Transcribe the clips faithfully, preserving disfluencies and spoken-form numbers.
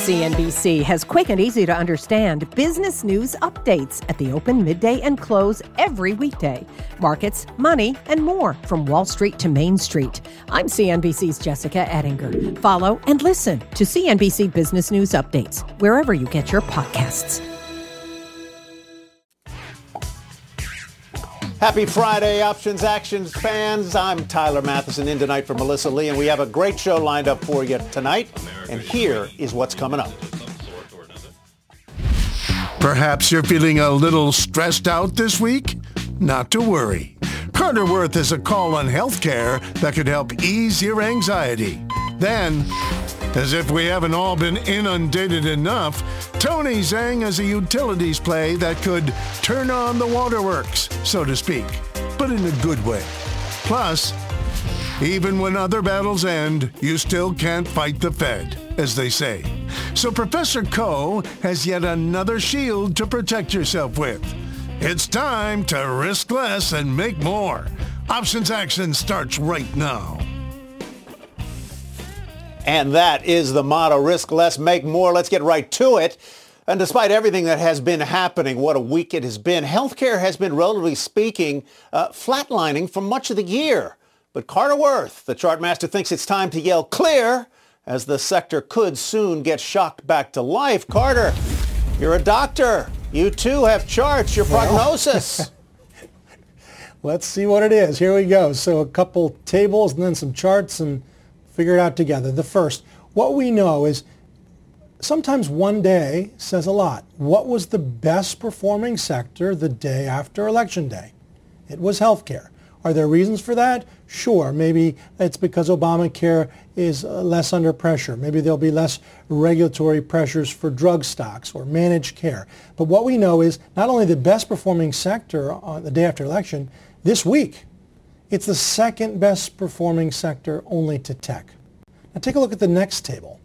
C N B C has quick and easy to understand business news updates at the open, midday, and close every weekday. Markets, money, and more from Wall Street to Main Street. I'm C N B C's Jessica Ettinger. Follow and listen to C N B C Business News Updates wherever you get your podcasts. Happy Friday, Options Actions fans. I'm Tyler Matheson in tonight for Melissa Lee, and we have a great show lined up for you tonight. And here is what's coming up. Perhaps you're feeling a little stressed out this week? Not to worry. Carter Worth is a call on healthcare that could help ease your anxiety. Then, as if we haven't all been inundated enough, Tony Zhang has a utilities play that could turn on the waterworks, so to speak, but in a good way. Plus, even when other battles end, you still can't fight the Fed, as they say. So Professor Koh has yet another shield to protect yourself with. It's time to risk less and make more. Options Action starts right now. And that is the motto, risk less, make more. Let's get right to it. And despite everything that has been happening, what a week it has been, healthcare has been, relatively speaking, uh, flatlining for much of the year. But Carter Worth, the chart master, thinks it's time to yell clear, as the sector could soon get shocked back to life. Carter, you're a doctor. You too have charts. Your prognosis. Let's see what it is. Here we go. So a couple tables and then some charts and figure it out together. The first, what we know is sometimes one day says a lot. What was the best performing sector the day after Election Day? It was healthcare. Are there reasons for that? Sure. Maybe it's because Obamacare is less under pressure. Maybe there'll be less regulatory pressures for drug stocks or managed care. But what we know is not only the best performing sector on the day after election, this week, it's the second best performing sector only to tech. Now take a look at the next table.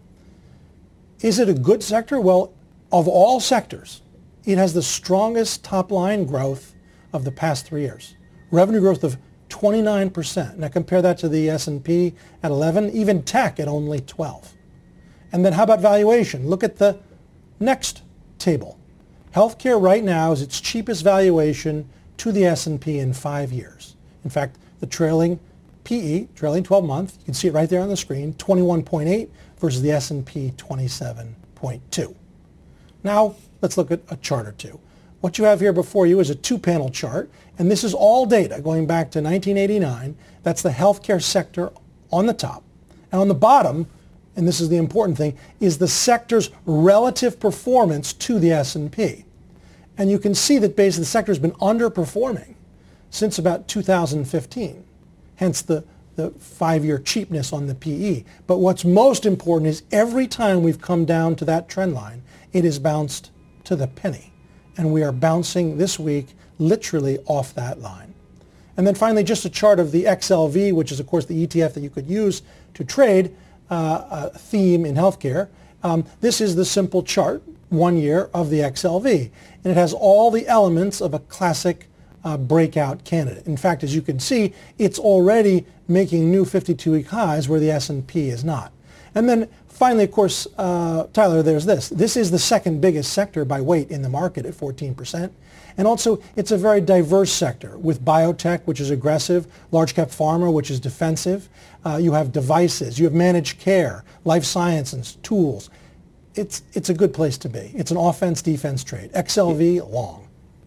Is it a good sector? Well, of all sectors, it has the strongest top line growth of the past three years. Revenue growth of twenty-nine percent. Now compare that to the S and P at eleven, even tech at only twelve. And then how about valuation? Look at the next table. Healthcare right now is its cheapest valuation to the S and P in five years. In fact, the trailing P E, trailing twelve month, you can see it right there on the screen, twenty-one point eight versus the S and P twenty-seven point two. Now, let's look at a chart or two. What you have here before you is a two-panel chart, and this is all data going back to nineteen eighty-nine. That's the healthcare sector on the top. And on the bottom, and this is the important thing, is the sector's relative performance to the S and P. And you can see that basically the sector has been underperforming since about two thousand fifteen, hence the, the five-year cheapness on the P E. But what's most important is every time we've come down to that trend line, it has bounced to the penny. And we are bouncing this week literally off that line. And then finally, just a chart of the X L V, which is, of course, the E T F that you could use to trade uh, a theme in healthcare. Um, this is the simple chart, one year of the X L V. And it has all the elements of a classic uh, breakout candidate. In fact, as you can see, it's already making new fifty-two week highs where the S and P is not. And then finally, of course, uh, Tyler, there's this. This is the second biggest sector by weight in the market at fourteen percent. And also, it's a very diverse sector with biotech, which is aggressive, large cap pharma, which is defensive. Uh, you have devices, you have managed care, life sciences, tools. It's, it's a good place to be. It's an offense-defense trade. X L V, long.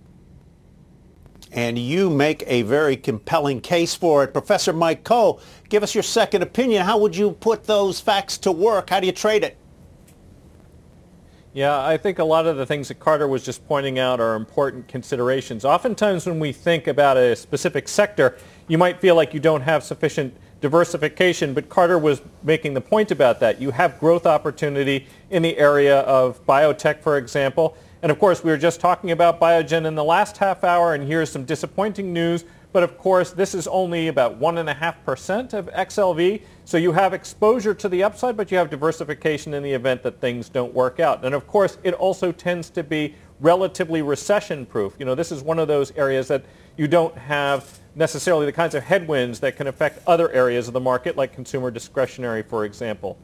And you make a very compelling case for it. Professor Mike Koh, give us your second opinion. How would you put those facts to work? How do you trade it? Yeah, I think a lot of the things that Carter was just pointing out are important considerations. Oftentimes when we think about a specific sector, you might feel like you don't have sufficient diversification, but Carter was making the point about that. You have growth opportunity in the area of biotech, for example. And of course, we were just talking about Biogen in the last half hour, and here's some disappointing news. But of course, this is only about one point five percent of X L V. So you have exposure to the upside, but you have diversification in the event that things don't work out. And of course, it also tends to be relatively recession-proof. You know, this is one of those areas that you don't have necessarily the kinds of headwinds that can affect other areas of the market, like consumer discretionary, for example.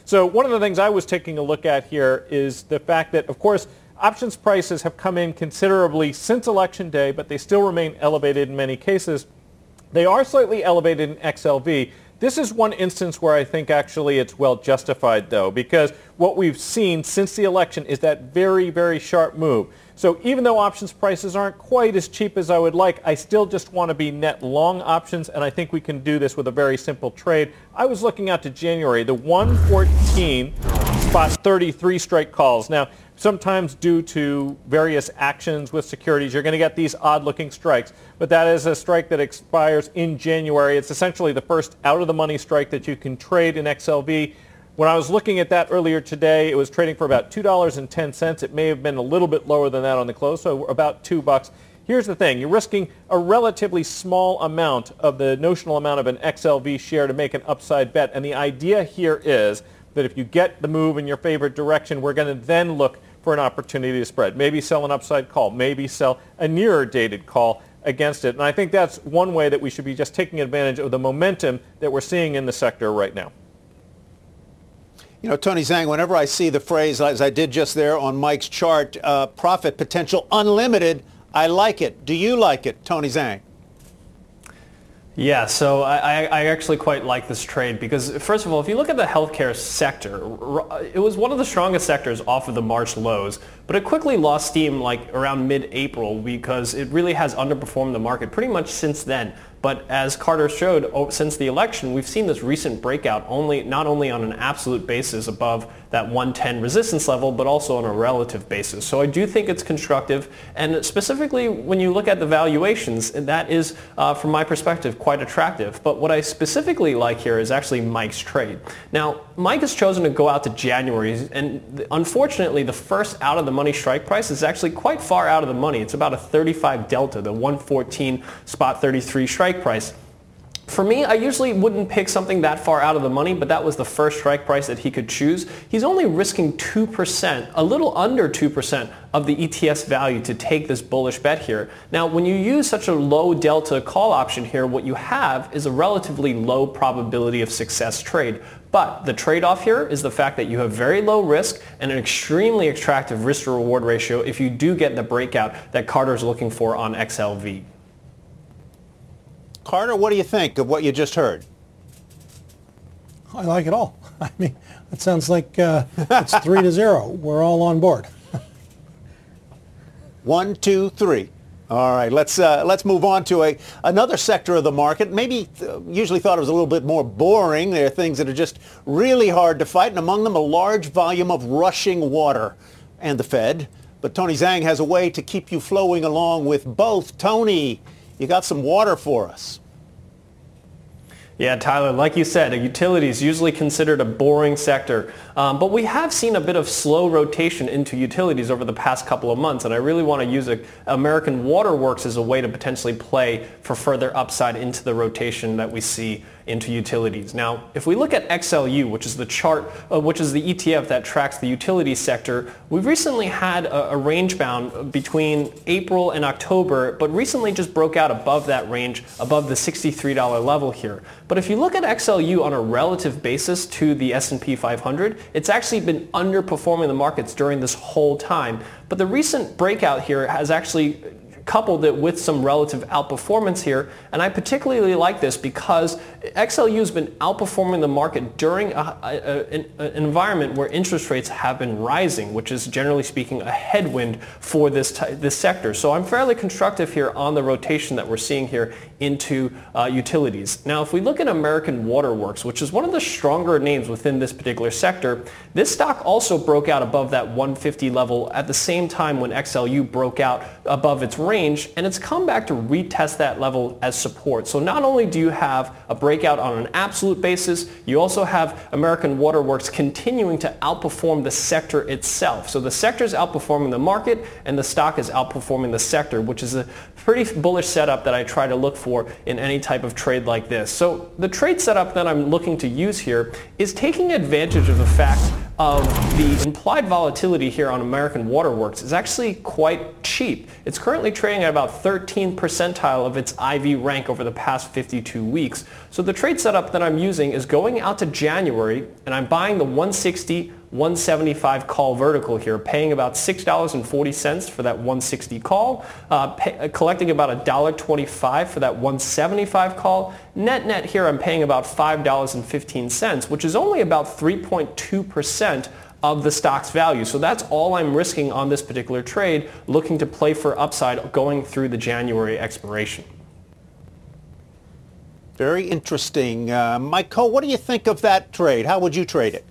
So one of the things I was taking a look at here is the fact that, of course, options prices have come in considerably since Election Day, but they still remain elevated in many cases. They are slightly elevated in X L V. This is one instance where I think actually it's well justified, though, because what we've seen since the election is that very, very sharp move. So even though options prices aren't quite as cheap as I would like, I still just want to be net long options, and I think we can do this with a very simple trade. I was looking out to January, the one fourteen spot thirty-three strike calls. Now, sometimes due to various actions with securities, you're going to get these odd-looking strikes, but that is a strike that expires in January. It's essentially the first out-of-the-money strike that you can trade in X L V. When I was looking at that earlier today, it was trading for about two dollars and ten cents. It may have been a little bit lower than that on the close, so about two bucks. Here's the thing. You're risking a relatively small amount of the notional amount of an X L V share to make an upside bet, and the idea here is that if you get the move in your favorite direction, we're going to then look for an opportunity to spread. Maybe sell an upside call, maybe sell a nearer dated call against it. And I think that's one way that we should be just taking advantage of the momentum that we're seeing in the sector right now. You know, Tony Zhang, whenever I see the phrase, as I did just there on Mike's chart, uh, profit potential unlimited, I like it. Do you like it, Tony Zhang? Yeah, so I, I actually quite like this trade because, first of all, if you look at the healthcare sector, it was one of the strongest sectors off of the March lows, but it quickly lost steam like around mid-April because it really has underperformed the market pretty much since then. But as Carter showed, oh, since the election, we've seen this recent breakout only not only on an absolute basis above that one ten resistance level, but also on a relative basis. So I do think it's constructive. And specifically, when you look at the valuations, that is, uh, from my perspective, quite attractive. But what I specifically like here is actually Mike's trade. Now, Mike has chosen to go out to January, and unfortunately, the first out-of-the-money strike price is actually quite far out of the money. It's about a thirty-five delta, the one fourteen spot thirty-three strike price. For me, I usually wouldn't pick something that far out of the money, but that was the first strike price that he could choose. He's only risking two percent, a little under two percent of the E T S value to take this bullish bet here. Now, when you use such a low delta call option here, what you have is a relatively low probability of success trade. But the trade-off here is the fact that you have very low risk and an extremely attractive risk-to-reward ratio if you do get the breakout that Carter's looking for on X L V. Carter, what do you think of what you just heard? I like it all. I mean, it sounds like uh, it's three to zero. We're all on board. One, two, three. All right, let's uh, let's move on to a another sector of the market. Maybe uh, usually thought it was a little bit more boring. There are things that are just really hard to fight, and among them a large volume of rushing water and the Fed. But Tony Zhang has a way to keep you flowing along with both. Tony, you got some water for us. Yeah, Tyler, like you said, utilities usually considered a boring sector, um, but we have seen a bit of slow rotation into utilities over the past couple of months, and I really want to use a, American Water Works as a way to potentially play for further upside into the rotation that we see into utilities. Now, if we look at X L U, which is the chart, uh, which is the E T F that tracks the utility sector, we've recently had a, a range bound between April and October, but recently just broke out above that range, above the sixty-three dollar level here. But if you look at X L U on a relative basis to the S and P five hundred, it's actually been underperforming the markets during this whole time. But the recent breakout here has actually coupled it with some relative outperformance here, and I particularly like this because X L U has been outperforming the market during a, a, a, an environment where interest rates have been rising, which is generally speaking a headwind for this t- this sector. So I'm fairly constructive here on the rotation that we're seeing here into uh, utilities. Now, if we look at American Water Works, which is one of the stronger names within this particular sector, this stock also broke out above that one fifty level at the same time when X L U broke out above its range, and it's come back to retest that level as support. So not only do you have a breakout on an absolute basis, you also have American Water Works continuing to outperform the sector itself. So the sector is outperforming the market, and the stock is outperforming the sector, which is a pretty bullish setup that I try to look for in any type of trade like this. So the trade setup that I'm looking to use here is taking advantage of the fact of the implied volatility here on American Waterworks is actually quite cheap. It's currently trading at about thirteenth percentile of its I V rank over the past fifty-two weeks. So the trade setup that I'm using is going out to January, and I'm buying the one sixty, one seventy-five call vertical here, paying about six dollars and forty cents for that one sixty call, uh, pay, collecting about one dollar and twenty-five cents for that one seventy-five call. Net net here, I'm paying about five dollars and fifteen cents, which is only about three point two percent of the stock's value. So that's all I'm risking on this particular trade, looking to play for upside going through the January expiration. Very interesting. Uh, Mike Coe, what do you think of that trade? How would you trade it?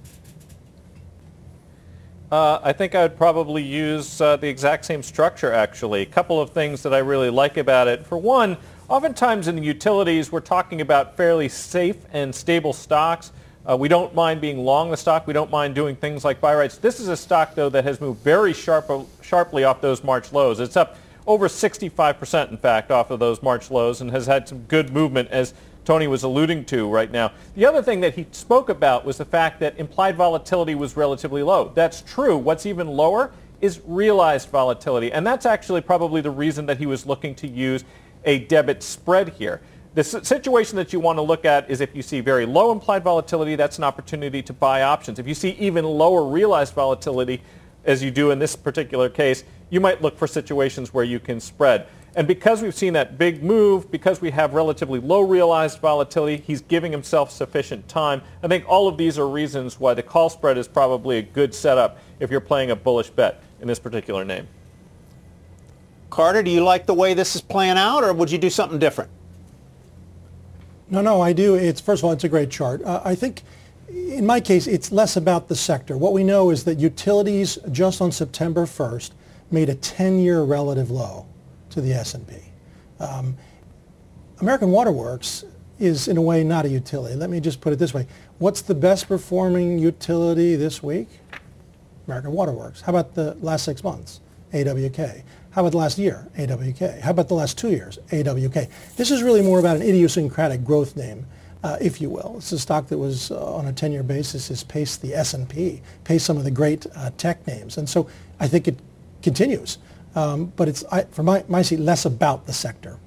Uh, I think I would probably use uh, the exact same structure, actually. A couple of things that I really like about it. For one, oftentimes in the utilities, we're talking about fairly safe and stable stocks. Uh, we don't mind being long the stock. We don't mind doing things like buy rights. This is a stock, though, that has moved very sharp, sharply off those March lows. It's up over sixty-five percent, in fact, off of those March lows, and has had some good movement, as Tony was alluding to right now. The other thing that he spoke about was the fact that implied volatility was relatively low. That's true. What's even lower is realized volatility, and that's actually probably the reason that he was looking to use a debit spread here. The situation that you want to look at is if you see very low implied volatility, that's an opportunity to buy options. If you see even lower realized volatility, as you do in this particular case, you might look for situations where you can spread. And because we've seen that big move, because we have relatively low realized volatility, he's giving himself sufficient time. I think all of these are reasons why the call spread is probably a good setup if you're playing a bullish bet in this particular name. Carter, do you like the way this is playing out, or would you do something different? No, no, I do. It's first of all, it's a great chart. Uh, I think, in my case, it's less about the sector. What we know is that utilities just on September first made a ten-year relative low to the S and P. Um, American Waterworks is, in a way, not a utility. Let me just put it this way. What's the best performing utility this week? American Waterworks. How about the last six months? A W K. How about the last year? A W K. How about the last two years? A W K. This is really more about an idiosyncratic growth name, uh, if you will. It's a stock that was, uh, on a ten-year basis, has paced the S and P, paced some of the great uh, tech names. And so I think it continues. Um, but it's, I, for my, my seat, less about the sector.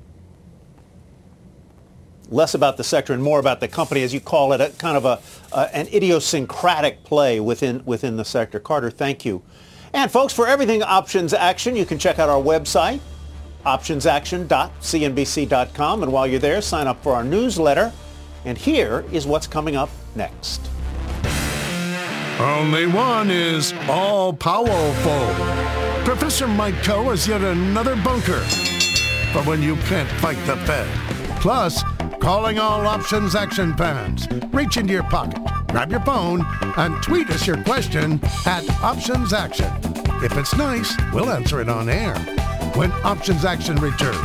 Less about the sector and more about the company, as you call it, a kind of a, uh, an idiosyncratic play within, within the sector. Carter, thank you. And folks, for everything Options Action, you can check out our website, options action dot c n b c dot com. And while you're there, sign up for our newsletter. And here is what's coming up next. Only one is all-powerful. Professor Mike Coe has yet another bunker for when you can't fight the Fed. Plus, calling all Options Action fans. Reach into your pocket, grab your phone, and tweet us your question at Options Action. If it's nice, we'll answer it on air when Options Action returns.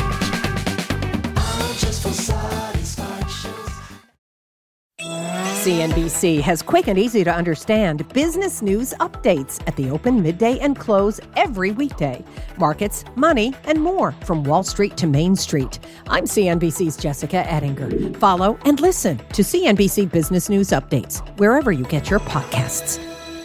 C N B C has quick and easy to understand business news updates at the open, midday, and close every weekday. Markets, money, and more from Wall Street to Main Street. I'm C N B C's Jessica Ettinger. Follow and listen to C N B C Business News Updates wherever you get your podcasts.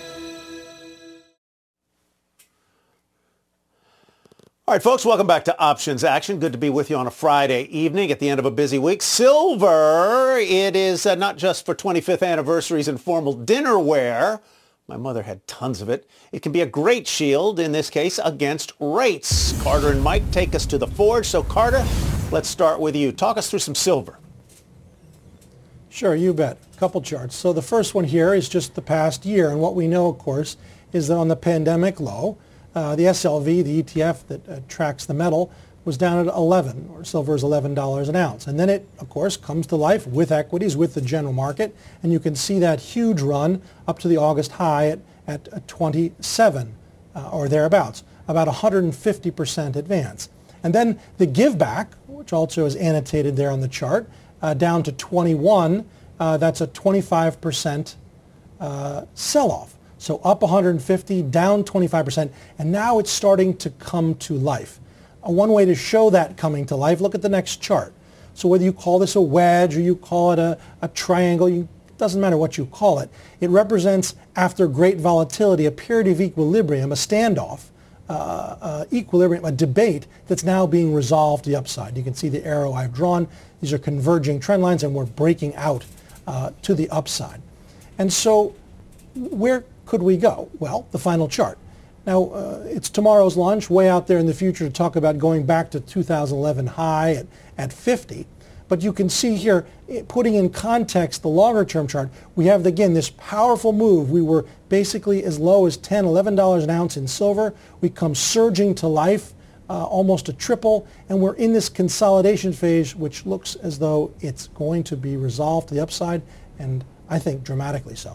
All right, folks, welcome back to Options Action. Good to be with you on a Friday evening at the end of a busy week. Silver, it is uh, not just for twenty-fifth anniversaries and formal dinnerware. My mother had tons of it. It can be a great shield, in this case, against rates. Carter and Mike take us to the forge. So, Carter, let's start with you. Talk us through some silver. Sure, you bet. A couple charts. So the first one here is just the past year. And what we know, of course, is that on the pandemic low, Uh, the S L V, the E T F that uh, tracks the metal, was down at eleven, or silver is eleven dollars an ounce. And then it, of course, comes to life with equities, with the general market. And you can see that huge run up to the August high at, at twenty-seven uh, or thereabouts, about one hundred fifty percent advance. And then the give back, which also is annotated there on the chart, uh, down to twenty-one, uh, that's a twenty-five percent uh, sell-off. So up one hundred fifty, down twenty-five percent, and now it's starting to come to life. Uh, one way to show that coming to life, look at the next chart. So whether you call this a wedge or you call it a, a triangle, you, it doesn't matter what you call it. It represents, after great volatility, a period of equilibrium, a standoff, uh, uh, equilibrium, a debate that's now being resolved to the upside. You can see the arrow I've drawn. These are converging trend lines, and we're breaking out uh, to the upside. And so where could we go? Well, the final chart. Now, uh, it's tomorrow's lunch, way out there in the future, to talk about going back to two thousand eleven high at, at fifty. But you can see here, putting in context the longer-term chart, we have, again, this powerful move. We were basically as low as ten dollars, eleven dollars an ounce in silver. We come surging to life, uh, almost a triple, and we're in this consolidation phase, which looks as though it's going to be resolved to the upside, and I think dramatically so.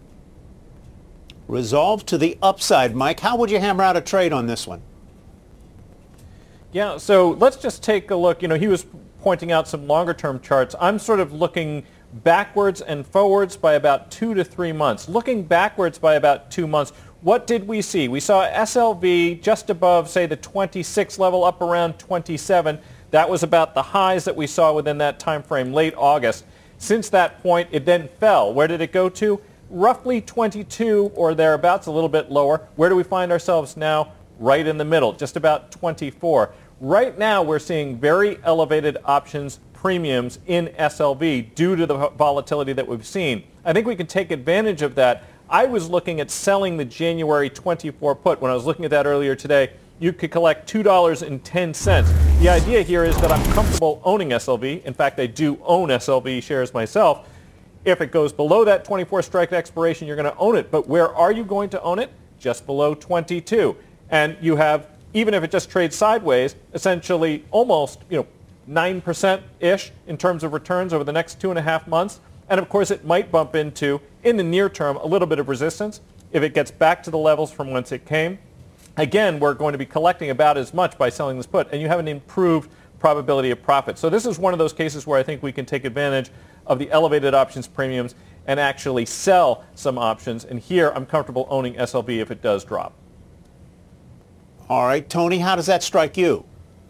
Resolved to the upside. Mike, how would you hammer out a trade on this one? Yeah, so let's just take a look. You know, he was pointing out some longer-term charts. I'm sort of looking backwards and forwards by about two to three months. Looking backwards by about two months, what did we see? We saw S L V just above, say, the twenty-six level, up around twenty-seven. That was about the highs that we saw within that time frame, late August. Since that point, it then fell. Where did it go to? Roughly twenty-two or thereabouts, a little bit lower. Where do we find ourselves now? Right in the middle, just about twenty-four. Right now, we're seeing very elevated options premiums in S L V due to the volatility that we've seen. I think we can take advantage of that. I was looking at selling the January twenty-four put. When I was looking at that earlier today, you could collect two dollars and ten cents. The idea here is that I'm comfortable owning S L V. In fact, I do own S L V shares myself. If it goes below that twenty-four strike expiration, you're going to own it. But where are you going to own it? Just below twenty-two. And you have, even if it just trades sideways, essentially almost, you know, nine percent-ish in terms of returns over the next two and a half months. And of course, it might bump into, in the near term, a little bit of resistance. If it gets back to the levels from whence it came, again, we're going to be collecting about as much by selling this put, and you have an improved probability of profit. So this is one of those cases where I think we can take advantage of the elevated options premiums and actually sell some options. And here, I'm comfortable owning S L V if it does drop. All right, Tony, how does that strike you?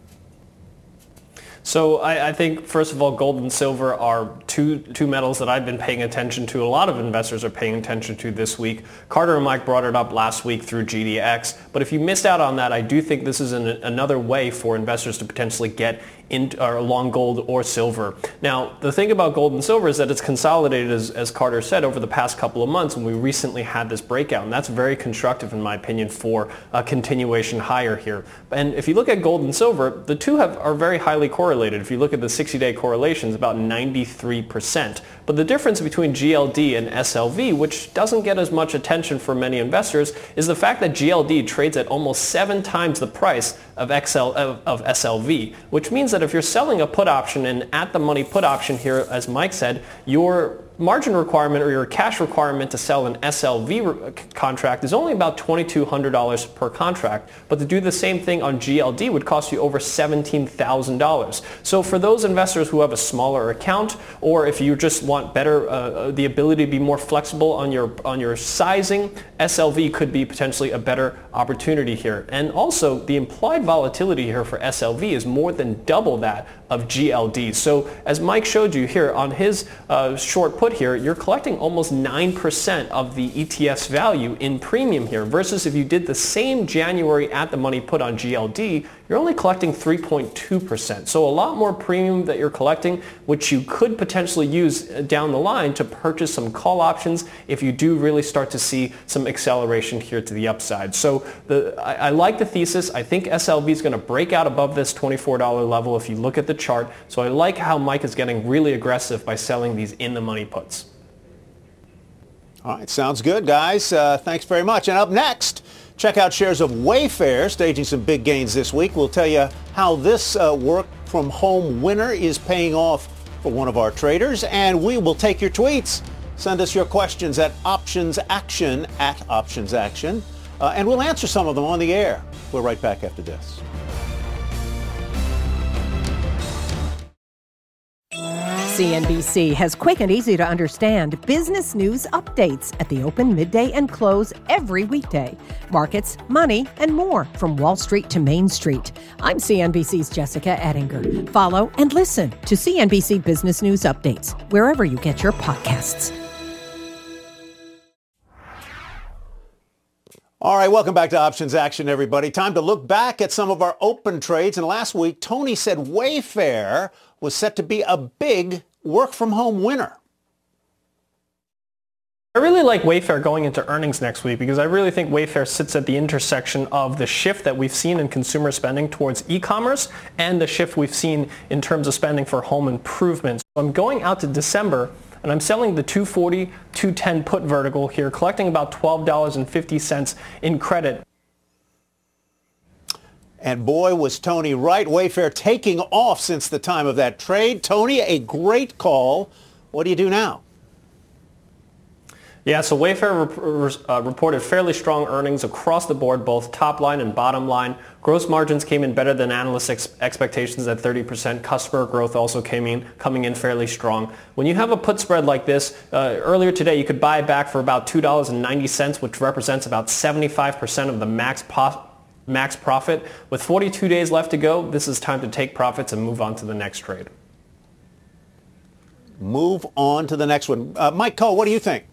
So I, I think, first of all, gold and silver are two two metals that I've been paying attention to. A lot of investors are paying attention to this week. Carter and Mike brought it up last week through G D X. But if you missed out on that, I do think this is an, another way for investors to potentially get in, or long gold or silver. Now, the thing about gold and silver is that it's consolidated, as, as Carter said, over the past couple of months, and we recently had this breakout, and that's very constructive, in my opinion, for a continuation higher here. And if you look at gold and silver, the two have, are very highly correlated. If you look at the sixty-day correlations, about ninety-three percent. But the difference between G L D and S L V, which doesn't get as much attention for many investors, is the fact that G L D trades at almost seven times the price of, X L, of, of S L V, which means that if you're selling a put option, and at the money put option here, as Mike said, your margin requirement or your cash requirement to sell an S L V re- contract is only about twenty-two hundred dollars per contract, but to do the same thing on G L D would cost you over seventeen thousand dollars. So for those investors who have a smaller account, or if you just want better uh, the ability to be more flexible on your on your sizing, S L V could be potentially a better opportunity here. And also, the implied volatility here for S L V is more than double that of G L D. So as Mike showed you here on his uh, short put here, you're collecting almost nine percent of the E T F's value in premium here, versus if you did the same January at the money put on G L D, you're only collecting three point two percent. So a lot more premium that you're collecting, which you could potentially use down the line to purchase some call options if you do really start to see some acceleration here to the upside. So the, I, I like the thesis. I think S L V is going to break out above this twenty-four dollar level if you look at the chart. So I like how Mike is getting really aggressive by selling these in the money puts. All right, sounds good, guys. Uh, thanks very much. And up next, check out shares of Wayfair, staging some big gains this week. We'll tell you how this uh, work-from-home winner is paying off for one of our traders, and we will take your tweets. Send us your questions at OptionsAction, at OptionsAction, uh, and we'll answer some of them on the air. We're right back after this. C N B C has quick and easy to understand business news updates at the open, midday, and close every weekday. Markets, money, and more from Wall Street to Main Street. I'm C N B C's Jessica Ettinger. Follow and listen to C N B C Business News Updates wherever you get your podcasts. All right, welcome back to Options Action, everybody. Time to look back at some of our open trades. And last week, Tony said Wayfair was set to be a big work-from-home winner. I really like Wayfair going into earnings next week because I really think Wayfair sits at the intersection of the shift that we've seen in consumer spending towards e-commerce and the shift we've seen in terms of spending for home improvements. So I'm going out to December and I'm selling the two forty, two ten put vertical here, collecting about twelve dollars and fifty cents in credit. And boy, was Tony right. Wayfair taking off since the time of that trade. Tony, a great call. What do you do now? Yeah, so Wayfair rep- uh, reported fairly strong earnings across the board, both top line and bottom line. Gross margins came in better than analyst ex- expectations at thirty percent. Customer growth also came in, coming in fairly strong. When you have a put spread like this, uh, earlier today you could buy it back for about two dollars and ninety cents, which represents about seventy-five percent of the max po- max profit. With forty-two days left to go, this is time to take profits and move on to the next trade. Move on to the next one. Uh, Mike Coe, what do you think?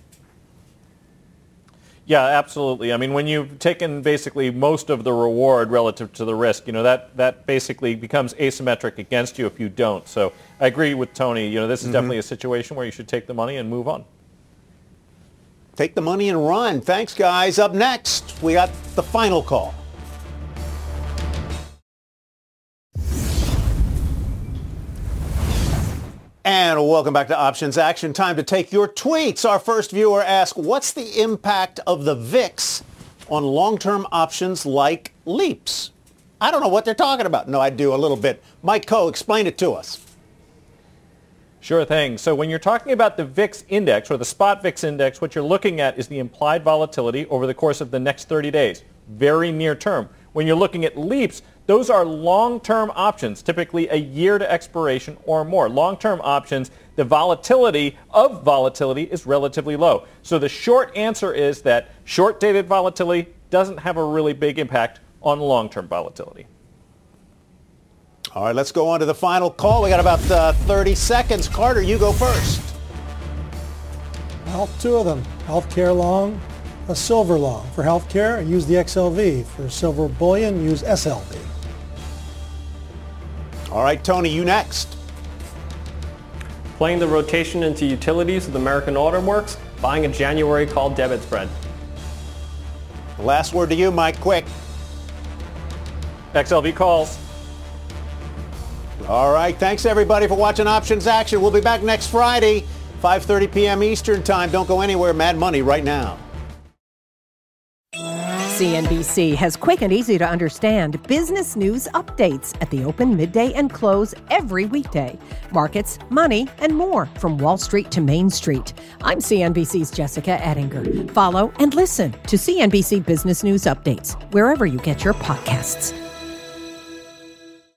Yeah, absolutely. I mean, when you've taken basically most of the reward relative to the risk, you know, that, that basically becomes asymmetric against you if you don't. So I agree with Tony. You know, this is mm-hmm. definitely a situation where you should take the money and move on. Take the money and run. Thanks, guys. Up next, we got the final call. And welcome back to Options Action. Time to take your tweets. Our first viewer asked, what's the impact of the V I X on long-term options like LEAPS? I don't know what they're talking about. No, I do a little bit. Mike Coe, explain it to us. Sure thing. So when you're talking about the V I X index or the spot V I X index, what you're looking at is the implied volatility over the course of the next thirty days, very near term. When you're looking at LEAPS, those are long-term options, typically a year to expiration or more. Long-term options, the volatility of volatility is relatively low. So the short answer is that short-dated volatility doesn't have a really big impact on long-term volatility. All right, let's go on to the final call. We got about uh, thirty seconds. Carter, you go first. Well, two of them. Healthcare long, a silver long. For healthcare, use the X L V. For silver bullion, use S L V. All right, Tony, you next. Playing the rotation into utilities with American Auto Works, buying a January call debit spread. Last word to you, Mike, quick. X L V calls. All right, thanks everybody for watching Options Action. We'll be back next Friday, five thirty p.m. Eastern Time. Don't go anywhere. Mad Money right now. C N B C has quick and easy to understand business news updates at the open, midday, and close every weekday. Markets, money, and more from Wall Street to Main Street. I'm C N B C's Jessica Ettinger. Follow and listen to C N B C Business News Updates wherever you get your podcasts.